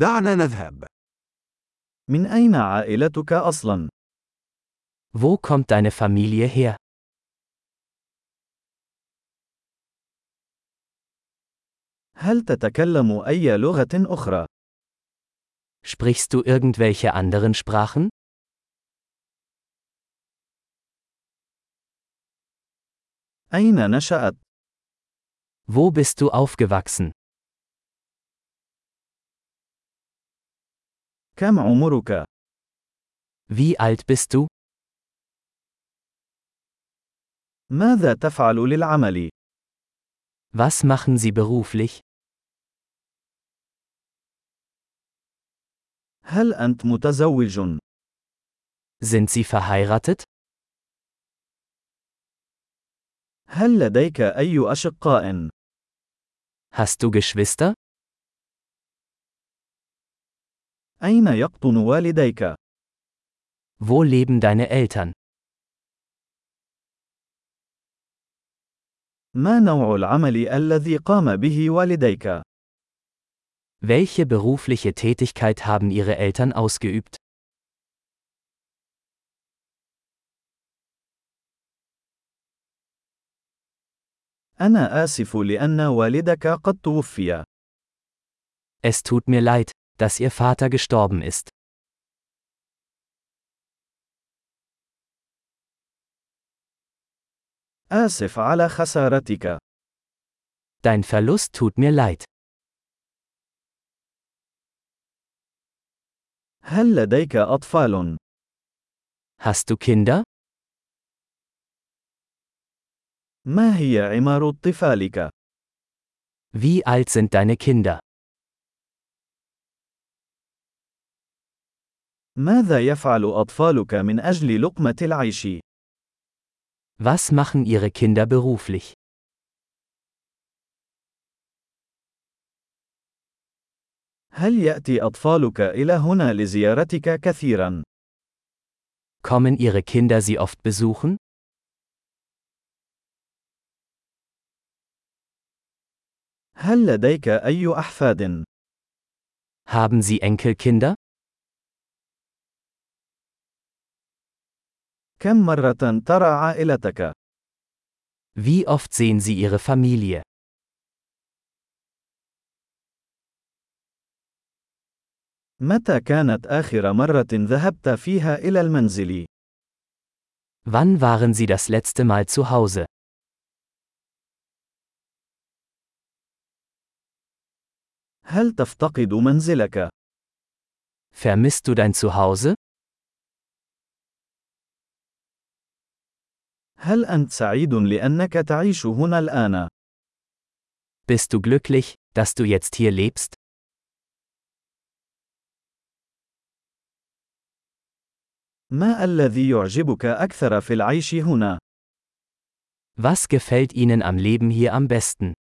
دعنا نذهب. من أين عائلتك أصلاً؟ Wo kommt deine Familie her? هل تتكلم أي لغة أخرى؟ Sprichst du irgendwelche anderen Sprachen? أين نشأت؟ Wo bist du aufgewachsen? كم عمرك؟ Wie alt bist du? ماذا تفعل للعمل؟ Was machen Sie beruflich? هل أنت متزوج؟ Sind Sie verheiratet? هل لديك أي أشقاء؟ Hast du Geschwister? أين يقطن والديك؟ Wo leben deine Eltern? ما نوع العمل الذي قام به والديك؟ Welche berufliche Tätigkeit haben Ihre Eltern ausgeübt? أنا آسف لأن والدك قد توفي. Es tut mir leid, dass Ihr Vater gestorben ist. آسف على خسارتك. Dein Verlust tut mir leid. هل لديك أطفال؟ Hast du Kinder? ما هي عمر طفالك؟ Wie alt sind deine Kinder? ماذا يفعل أطفالك من أجل لقمة العيش؟ Was machen Ihre Kinder beruflich? هل يأتي أطفالك إلى هنا لزيارتك كثيرا؟ Kommen Ihre Kinder Sie oft besuchen? هل لديك أي أحفاد؟ Haben Sie Enkelkinder? كم مرة ترى عائلتك؟ Wie oft sehen Sie Ihre Familie? متى كانت آخر مرة ذهبت فيها إلى المنزل؟ Wann waren Sie das letzte Mal zu Hause? هل تفتقد منزلك؟ Vermisst du dein Zuhause? هل أنت سعيد لأنك تعيش هنا الآن؟ Bist du glücklich, dass du jetzt hier lebst? ما الذي يعجبك أكثر في العيش هنا؟ Was gefällt Ihnen am Leben hier am besten?